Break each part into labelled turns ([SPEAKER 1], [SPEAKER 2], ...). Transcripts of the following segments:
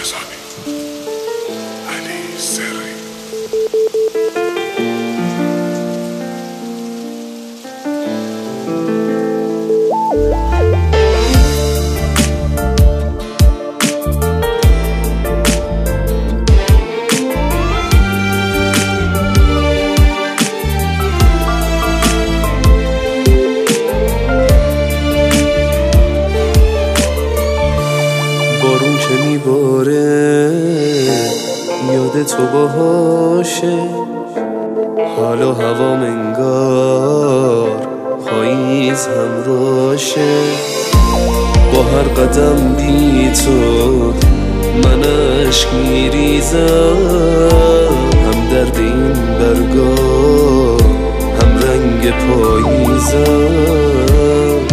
[SPEAKER 1] رزانی، علی سری.
[SPEAKER 2] بارون که میباره یاد تو باهاشه، حالا هوام انگار پاییز همراشه. با هر قدم بی تو من عشق میریزم، هم درد این برگا هم رنگ پاییزم.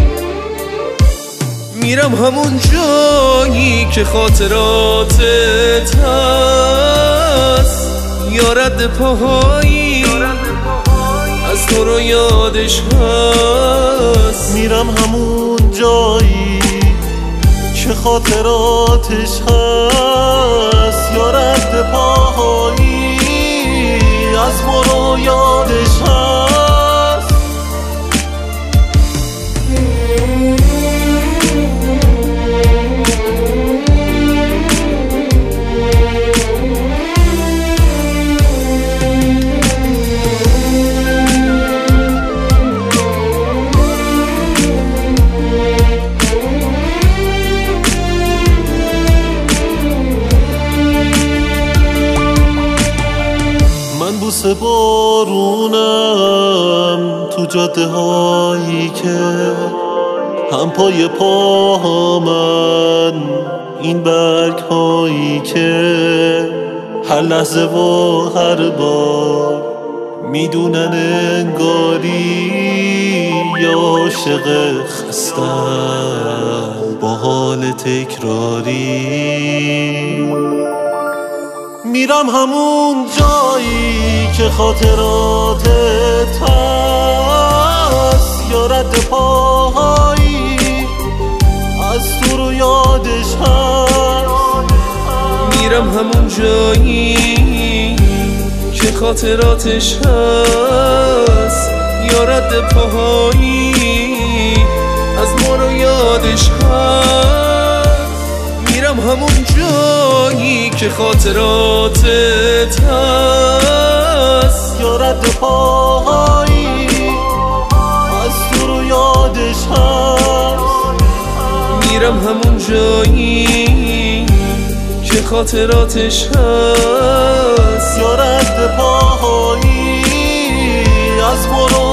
[SPEAKER 2] میرم همون جایی که خاطراتت هست، یا رد پاهایی از تو رو یادش هست.
[SPEAKER 3] میرم همون جایی که خاطراتش هست، یا رد پاهایی از ما رو یادش هست. بوسه بارونم تو جاده هایی که هم پای پا من، این برگ هایی که هر لحظه و هر بار میدونن انگاری یا عاشق خستم با حال تکراری. میرم همون جایی که خاطراتت هست، یا رد پاهایی از تو رو یادش هست.
[SPEAKER 2] میرم همون جایی که خاطراتش هست، یا رد پاهایی از ما رو یادش هست. میرم همون جایی که خاطراتت هست،
[SPEAKER 3] یا رد پاهایی از تو رو یادش هست.
[SPEAKER 2] میرم همون جایی که خاطراتش هست،
[SPEAKER 3] یا رد پاهایی از ما رو